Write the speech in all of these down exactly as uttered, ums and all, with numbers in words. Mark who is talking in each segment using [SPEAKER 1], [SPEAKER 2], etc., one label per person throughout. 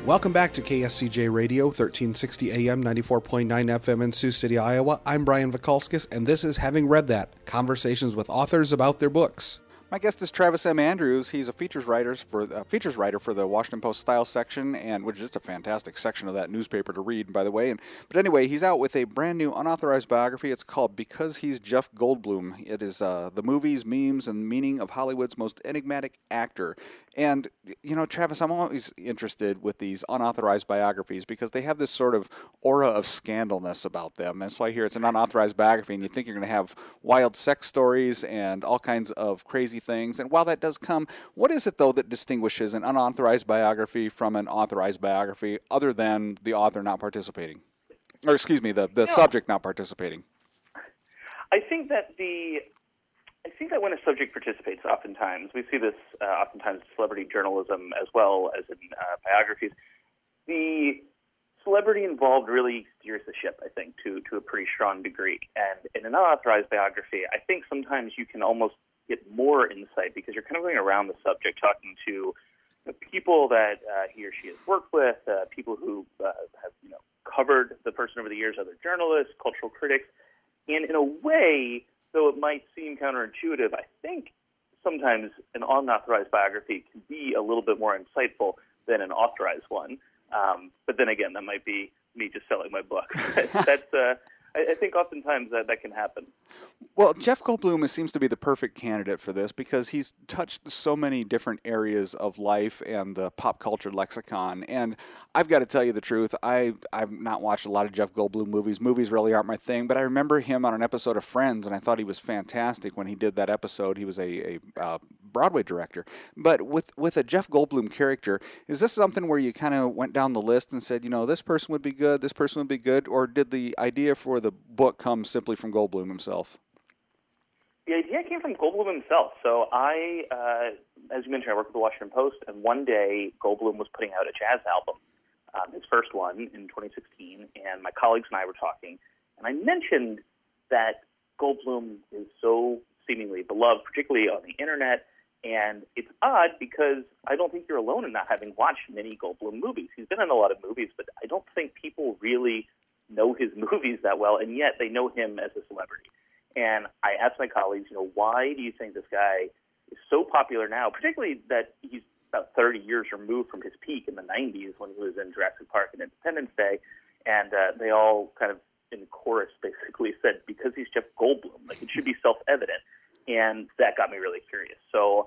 [SPEAKER 1] Welcome back to K S C J Radio, thirteen sixty A M, ninety-four point nine F M in Sioux City, Iowa. I'm Brian Vikalskis, and this is Having Read That, conversations with authors about their books.
[SPEAKER 2] My guest is Travis M. Andrews. He's a features writer for uh, features writer for the Washington Post Style section, and which is just a fantastic section of that newspaper to read, by the way. And, but anyway, he's out with a brand new unauthorized biography. It's called Because He's Jeff Goldblum. It is uh, the movies, memes, and meaning of Hollywood's most enigmatic actor. And, you know, Travis, I'm always interested with these unauthorized biographies because they have this sort of aura of scandalness about them. And so I hear it's an unauthorized biography, and you think you're going to have wild sex stories and all kinds of crazy things. And while that does come, what is it, though, that distinguishes an unauthorized biography from an authorized biography other than the author not participating? Or, excuse me, the, the
[SPEAKER 3] no.
[SPEAKER 2] subject not participating?
[SPEAKER 3] I think that the I think that when a subject participates, oftentimes, we see this uh, oftentimes in celebrity journalism as well as in uh, biographies, the celebrity involved really steers the ship, I think, to, to a pretty strong degree. And in an unauthorized biography, I think sometimes you can almost get more insight because you're kind of going around the subject, talking to the people that uh, he or she has worked with, uh, people who uh, have you know covered the person over the years, other journalists, cultural critics. And in a way, though it might seem counterintuitive, I think sometimes an unauthorized biography can be a little bit more insightful than an authorized one. Um, but then again, that might be me just selling my book. That's uh, I, I think oftentimes that, that can happen.
[SPEAKER 2] Well, Jeff Goldblum seems to be the perfect candidate for this because he's touched so many different areas of life and the pop culture lexicon. And I've got to tell you the truth, I, I've not watched a lot of Jeff Goldblum movies. Movies really aren't my thing, but I remember him on an episode of Friends, and I thought he was fantastic when he did that episode. He was a, a uh, Broadway director. But with, with a Jeff Goldblum character, is this something where you kind of went down the list and said, you know, this person would be good, this person would be good, or did the idea for the book come simply from Goldblum himself?
[SPEAKER 3] The idea came from Goldblum himself. So I, uh, as you mentioned, I work at the Washington Post, and one day Goldblum was putting out a jazz album, um, his first one in twenty sixteen, and my colleagues and I were talking, and I mentioned that Goldblum is so seemingly beloved, particularly on the internet, and it's odd because I don't think you're alone in not having watched many Goldblum movies. He's been in a lot of movies, but I don't think people really know his movies that well, and yet they know him as a celebrity. And I asked my colleagues, you know, why do you think this guy is so popular now, particularly that he's about thirty years removed from his peak in the nineties when he was in Jurassic Park and Independence Day, and uh, they all kind of in chorus basically said, because he's Jeff Goldblum, like it should be self-evident. And that got me really curious. So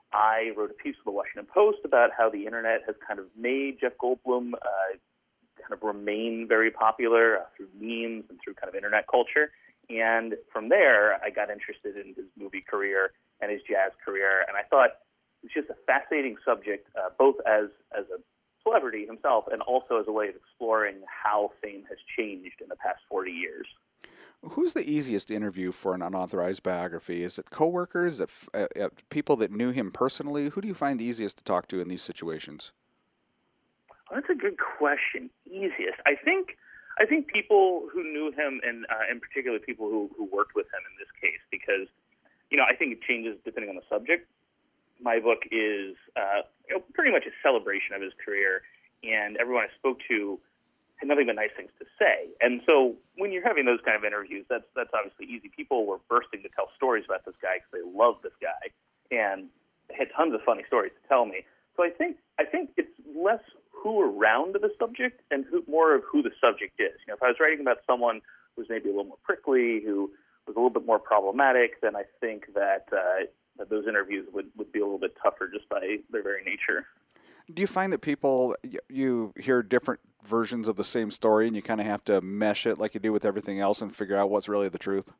[SPEAKER 3] I wrote a piece for the Washington Post about how the internet has kind of made Jeff Goldblum uh, kind of remain very popular uh, through memes and through kind of internet culture. And from there, I got interested in his movie career and his jazz career. And I thought it's just a fascinating subject, uh, both as, as a celebrity himself and also as a way of exploring how fame has changed in the past forty years.
[SPEAKER 2] Who's the easiest to interview for an unauthorized biography? Is it coworkers? Is it uh, uh, people that knew him personally? Who do you find easiest to talk to in these situations?
[SPEAKER 3] Well, that's a good question. Easiest. I think I think people who knew him, and uh, in particular people who, who worked with him in this case, because, you know, I think it changes depending on the subject. My book is uh, you know, pretty much a celebration of his career, and everyone I spoke to had nothing but nice things to say. And so when you're having those kind of interviews, that's that's obviously easy. People were bursting to tell stories about this guy because they love this guy, and they had tons of funny stories to tell me. So I think I think it's less who around the subject and who, more of who the subject is. You know, if I was writing about someone who's maybe a little more prickly, who was a little bit more problematic, then I think that, uh, that those interviews would, would be a little bit tougher just by their very nature.
[SPEAKER 2] Do you find that people, you hear different versions of the same story and you kind of have to mesh it like you do with everything else and figure out what's really the truth?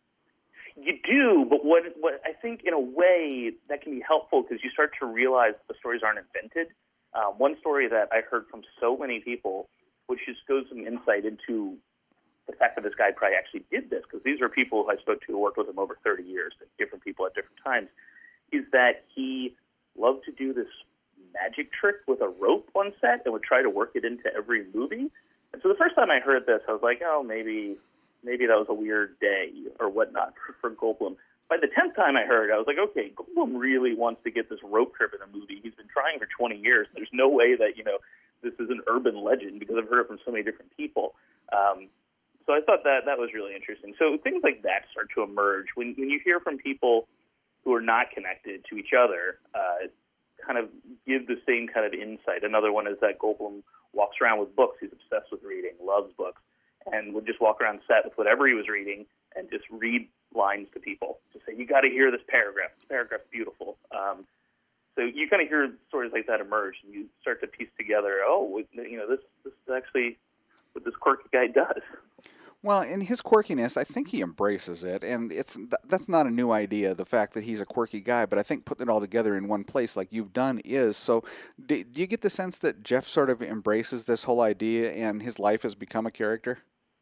[SPEAKER 3] You do, but what, what I think in a way that can be helpful because you start to realize the stories aren't invented. Uh, one story that I heard from so many people, which just goes some insight into the fact that this guy probably actually did this, because these are people who I spoke to who worked with him over thirty years, different people at different times, is that he loved to do this magic trick with a rope on set and would try to work it into every movie. And so the first time I heard this, I was like, oh, maybe maybe that was a weird day or whatnot for, for Goldblum. By the tenth time I heard, I was like, okay, Goldblum really wants to get this rope trip in a movie. He's been trying for twenty years. There's no way that, you know, this is an urban legend because I've heard it from so many different people. Um, so I thought that that was really interesting. So things like that start to emerge when when you hear from people who are not connected to each other, uh, kind of give the same kind of insight. Another one is that Goldblum walks around with books. He's obsessed with reading, loves books, and would just walk around set with whatever he was reading and just read lines to people. Just say, you got to hear this paragraph. This paragraph's beautiful. Um, so you kind of hear stories like that emerge, and you start to piece together, oh, you know, this, this is actually what this quirky guy does.
[SPEAKER 2] Well, in his quirkiness, I think he embraces it, and it's that's not a new idea, the fact that he's a quirky guy, but I think putting it all together in one place like you've done is. So do, do you get the sense that Jeff sort of embraces this whole idea and his life has become a character?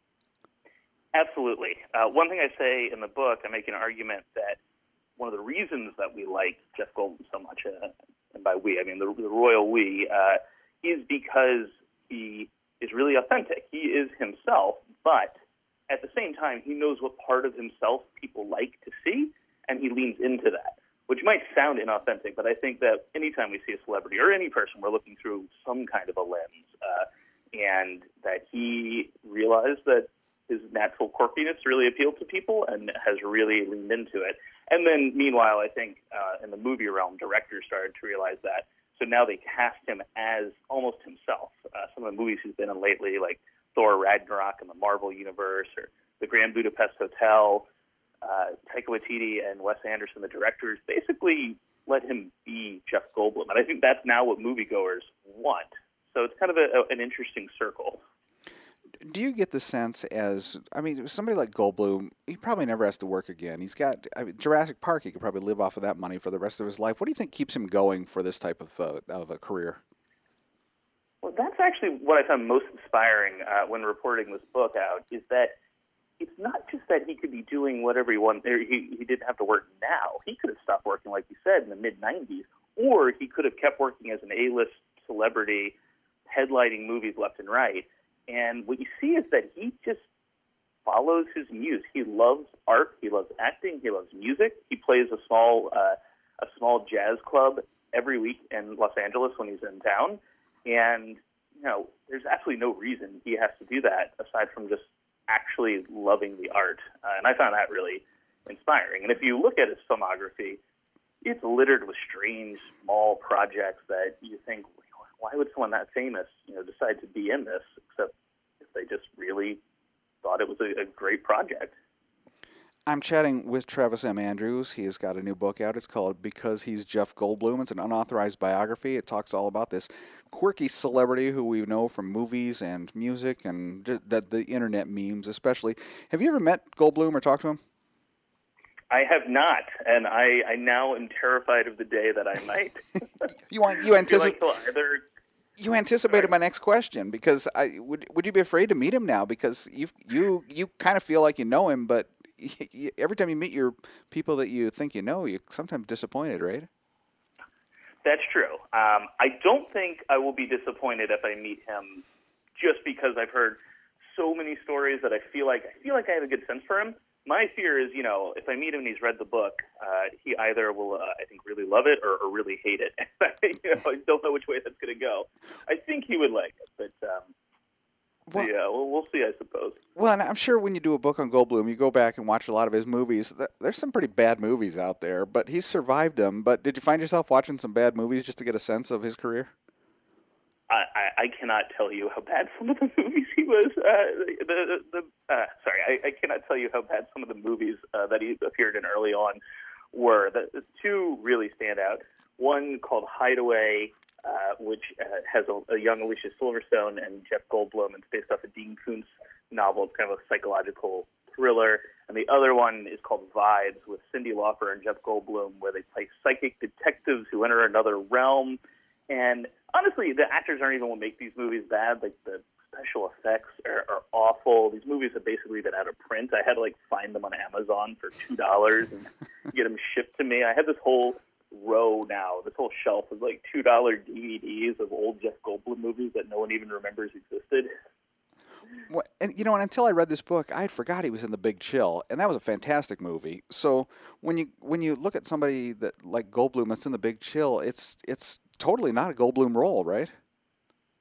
[SPEAKER 3] Absolutely. Uh, one thing I say in the book, I make an argument that one of the reasons that we like Jeff Goldblum so much, uh, and by we, I mean the, the royal we, uh, is because he is really authentic. He is himself, but at the same time, he knows what part of himself people like to see, and he leans into that, which might sound inauthentic, but I think that anytime we see a celebrity or any person, we're looking through some kind of a lens, uh, and that he realized that his natural quirkiness really appealed to people and has really leaned into it. And then, meanwhile, I think uh, in the movie realm, directors started to realize that, so now they cast him as almost himself. Uh, some of the movies he's been in lately, like Thor Ragnarok in the Marvel Universe, or The Grand Budapest Hotel, uh, Taika Waititi and Wes Anderson, the directors, basically let him be Jeff Goldblum. And I think that's now what moviegoers want. So it's kind of a, a, an interesting circle.
[SPEAKER 2] Do you get the sense as, I mean, somebody like Goldblum, he probably never has to work again. He's got, I mean, Jurassic Park, he could probably live off of that money for the rest of his life. What do you think keeps him going for this type of, uh, of a career?
[SPEAKER 3] Well, that's actually what I found most inspiring uh, when reporting this book out, is that it's not just that he could be doing whatever he wanted, or he, he didn't have to work now. He could have stopped working, like you said, in the mid nineties, or he could have kept working as an A-list celebrity, headlining movies left and right. And what you see is that he just follows his muse. He loves art. He loves acting. He loves music. He plays a small uh, a small jazz club every week in Los Angeles when he's in town. And, you know, there's absolutely no reason he has to do that aside from just actually loving the art. Uh, and I found that really inspiring. And if you look at his filmography, it's littered with strange, small projects that you think, why would someone that famous, you know, decide to be in this, except if they just really thought it was a, a great project.
[SPEAKER 2] I'm chatting with Travis M. Andrews. He has got a new book out. It's called Because He's Jeff Goldblum. It's an unauthorized biography. It talks all about this quirky celebrity who we know from movies and music and just the, the internet memes especially. Have you ever met Goldblum or talked to him?
[SPEAKER 3] I have not, and I, I now am terrified of the day that I might.
[SPEAKER 2] you want you anticipate
[SPEAKER 3] like either...
[SPEAKER 2] You anticipated my next question, because I would would you be afraid to meet him now, because you you you kind of feel like you know him, but you, every time you meet your people that you think you know, you're sometimes disappointed, right?
[SPEAKER 3] That's true. Um, I don't think I will be disappointed if I meet him, just because I've heard so many stories that I feel like I feel like I have a good sense for him. My fear is, you know, if I meet him and he's read the book, uh, he either will, uh, I think, really love it or, or really hate it. you know, I don't know which way that's going to go. I think he would like it, but um, well, yeah, well, we'll see, I suppose.
[SPEAKER 2] Well, and I'm sure when you do a book on Goldblum, you go back and watch a lot of his movies. There's some pretty bad movies out there, but he's survived them. But did you find yourself watching some bad movies just to get a sense of his career?
[SPEAKER 3] I, I, I cannot tell you how bad some of the movies he was. Uh, the the uh, sorry, I, I cannot tell you how bad some of the movies uh, that he appeared in early on were. The, the two really stand out. One called Hideaway, uh, which uh, has a, a young Alicia Silverstone and Jeff Goldblum, and it's based off a Dean Koontz novel. It's kind of a psychological thriller. And the other one is called Vibes, with Cyndi Lauper and Jeff Goldblum, where they play psychic detectives who enter another realm. And honestly, the actors aren't even what make these movies bad. Like, the special effects are, are awful. These movies have basically been out of print. I had to, like, find them on Amazon for two dollars and get them shipped to me. I have this whole row now, this whole shelf of, like, two dollar D V Ds of old Jeff Goldblum movies that no one even remembers existed.
[SPEAKER 2] Well, and you know, and until I read this book, I had forgot he was in The Big Chill, and that was a fantastic movie. So when you when you look at somebody that like Goldblum that's in The Big Chill, it's it's totally not a Goldblum role, right?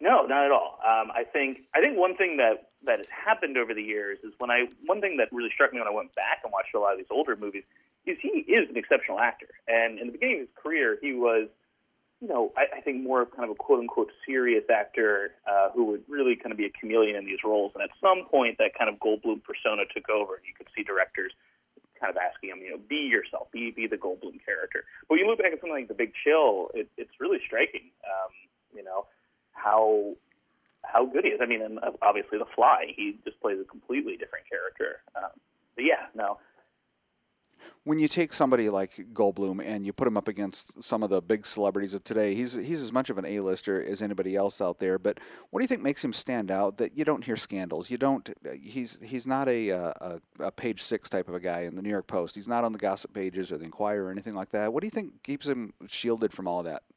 [SPEAKER 3] No, not at all. Um, I think I think one thing that, that has happened over the years is when I one thing that really struck me when I went back and watched a lot of these older movies is he is an exceptional actor. And in the beginning of his career, he was, you know, I, I think more of kind of a quote-unquote serious actor uh, who would really kind of be a chameleon in these roles. And at some point, that kind of Goldblum persona took over, and you could see directors kind of asking him, you know, be yourself, be be the Goldblum character. But when you look back at something like The Big Chill, it, it's really striking, um, you know, how how good he is. I mean, and obviously The Fly, he just plays a completely different character. Um, but yeah, no.
[SPEAKER 2] When you take somebody like Goldblum and you put him up against some of the big celebrities of today, he's he's as much of an A-lister as anybody else out there. But what do you think makes him stand out? That you don't hear scandals. You don't. He's he's not a, a a page six type of a guy in the New York Post. He's not on the gossip pages or the Inquirer or anything like that. What do you think keeps him shielded from all of that?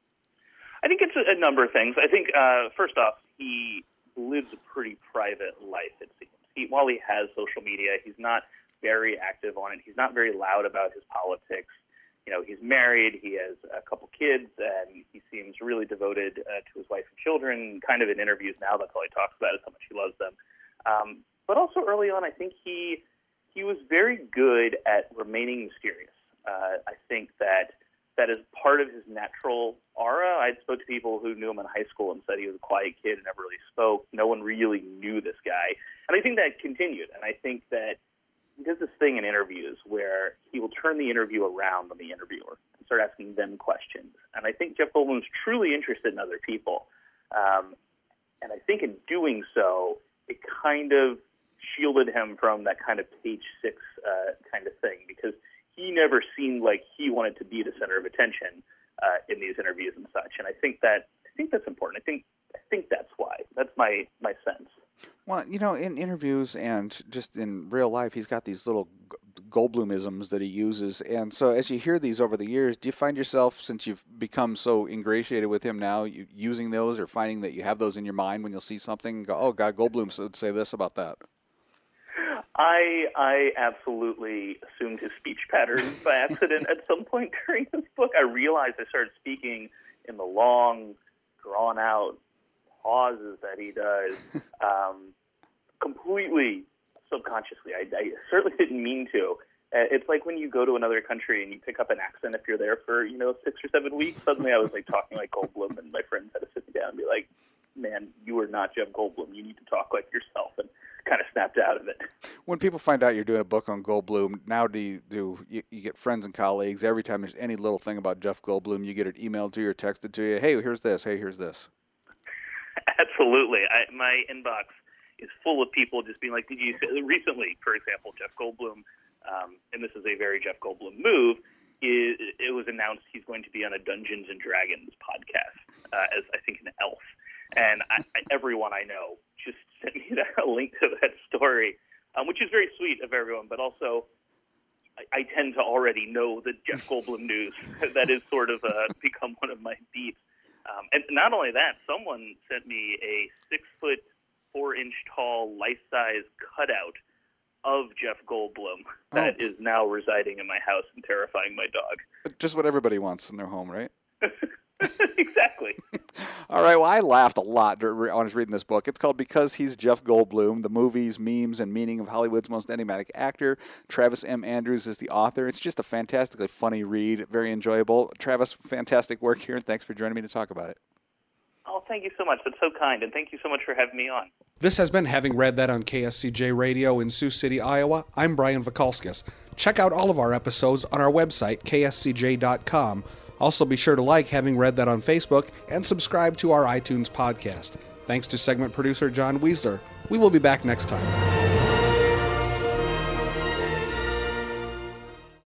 [SPEAKER 3] I think it's a, a number of things. I think uh, first off, he lives a pretty private life. It seems. He, while he has social media, he's not very active on it. He's not very loud about his politics. You know, he's married, he has a couple kids, and he seems really devoted uh, to his wife and children. Kind of in interviews now, that's all he talks about is how much he loves them. Um, but also early on, I think he he was very good at remaining mysterious. Uh, I think that that is part of his natural aura. I spoke to people who knew him in high school and said he was a quiet kid and never really spoke. No one really knew this guy. And I think that continued. And I think that he does this thing in interviews where he will turn the interview around on the interviewer and start asking them questions. And I think Jeff Goldblum's truly interested in other people. Um, and I think in doing so, it kind of shielded him from that kind of page six uh, kind of thing, because he never seemed like he wanted to be the center of attention uh, in these interviews and such. And I think that I think that's important. I think I think that's why. That's my, my sense.
[SPEAKER 2] Well, you know, in interviews and just in real life, he's got these little Goldblumisms that he uses. And so as you hear these over the years, do you find yourself, since you've become so ingratiated with him now, you, using those or finding that you have those in your mind when you'll see something and go, oh, God, Goldblum would say this about that?
[SPEAKER 3] I I absolutely assumed his speech patterns by accident at some point during this book. I realized I started speaking in the long, drawn-out pauses that he does, um, completely subconsciously. I, I certainly didn't mean to. Uh, it's like when you go to another country and you pick up an accent if you're there for, you know, six or seven weeks. Suddenly I was like talking like Goldblum, and my friends had to sit me down and be like, man, you are not Jeff Goldblum. You need to talk like yourself, and kind of snapped out of it.
[SPEAKER 2] When people find out you're doing a book on Goldblum, now do you, do you, you get friends and colleagues, every time there's any little thing about Jeff Goldblum, you get it emailed to you or texted to you, hey, here's this, hey, here's this.
[SPEAKER 3] Absolutely. I, my inbox is full of people just being like, did you see, recently, for example, Jeff Goldblum, um, and this is a very Jeff Goldblum move, is, it was announced he's going to be on a Dungeons and Dragons podcast uh, as, I think, an elf. And I, I, everyone I know just sent me that, a link to that story, um, which is very sweet of everyone, but also I, I tend to already know the Jeff Goldblum news. That is sort of uh, become one of my beats. Um, and not only that, someone sent me a six-foot, four-inch tall, life-size cutout of Jeff Goldblum that oh. is now residing in my house and terrifying my dog.
[SPEAKER 2] Just what everybody wants in their home, right?
[SPEAKER 3] Exactly.
[SPEAKER 2] All right, well, I laughed a lot when I was reading this book. It's called Because He's Jeff Goldblum, The Movies, Memes, and Meaning of Hollywood's Most Enigmatic Actor. Travis M. Andrews is the author. It's just a fantastically funny read, very enjoyable. Travis, fantastic work here, and thanks for joining me to talk about it.
[SPEAKER 3] Oh, thank you so much. That's so kind, and thank you so much for having me on.
[SPEAKER 1] This has been Having Read That on K S C J Radio in Sioux City, Iowa. I'm Brian Vakalskis. Check out all of our episodes on our website, K S C J dot com. Also, be sure to like Having Read That on Facebook and subscribe to our iTunes podcast. Thanks to segment producer John Weisler. We will be back next time.